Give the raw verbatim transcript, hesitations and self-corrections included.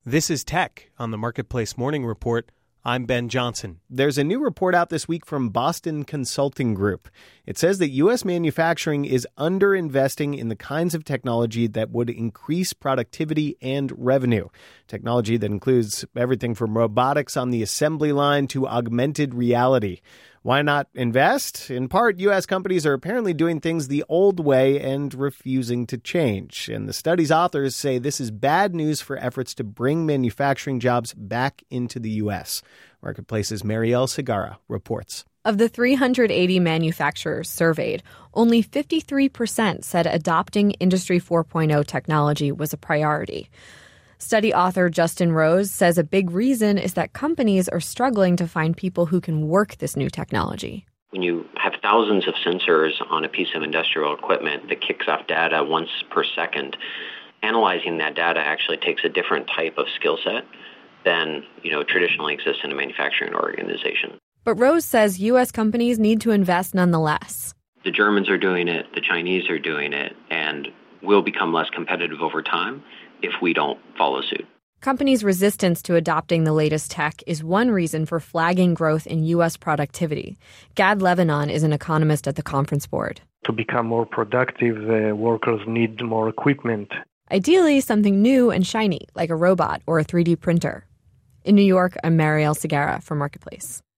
This is Tech on the Marketplace Morning Report. I'm Ben Johnson. There's a new report out this week from Boston Consulting Group. It says that U S manufacturing is underinvesting in the kinds of technology that would increase productivity and revenue. Technology that includes everything from robotics on the assembly line to augmented reality. Why not invest? In part, U S companies are apparently doing things the old way and refusing to change. And the study's authors say this is bad news for efforts to bring manufacturing jobs back into the U S. Marketplace's Marielle Segarra reports. Of the three hundred eighty manufacturers surveyed, only fifty-three percent said adopting Industry four point oh technology was a priority. Study author Justin Rose says a big reason is that companies are struggling to find people who can work this new technology. When you have thousands of sensors on a piece of industrial equipment that kicks off data once per second, analyzing that data actually takes a different type of skill set than, you know, traditionally exists in a manufacturing organization. But Rose says U S companies need to invest nonetheless. The Germans are doing it, the Chinese are doing it, and will become less competitive over time if we don't follow suit. Companies' resistance to adopting the latest tech is one reason for flagging growth in U S productivity. Gad Lebanon is an economist at the Conference Board. To become more productive, uh, workers need more equipment. Ideally, something new and shiny, like a robot or a three D printer. In New York, I'm Marielle Segarra for Marketplace.